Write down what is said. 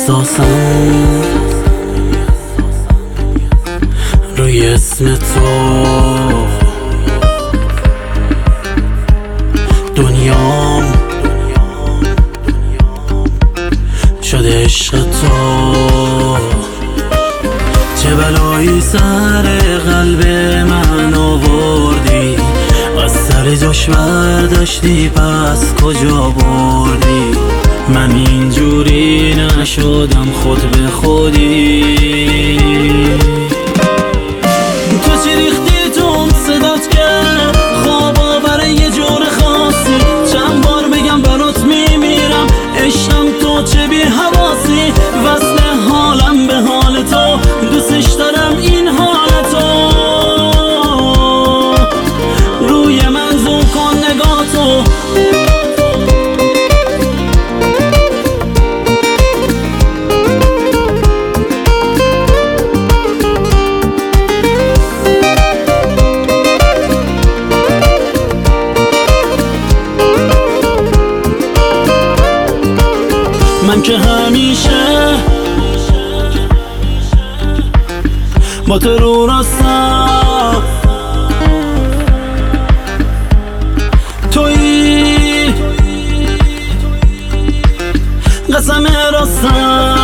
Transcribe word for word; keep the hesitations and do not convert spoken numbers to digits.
احساسم روی اسم تو دنیام شده عشق تو. چه بلایی سر قلب من آوردی، از سر جاش برداشتی پس کجا بردی؟ من اینجوری نشدم خود به خودی. تو چی ریختی تو صدات کرد خواب آوره یه جور خاصی، چند بار بگم برات میمیرم عشقم تو چه بی حواسی، وصل حالم به حال تو دوستش دارم این حالتو، روی من زوم کن نگاه تو. من که همیشه با تو رو راستم، تویی قسم راستم.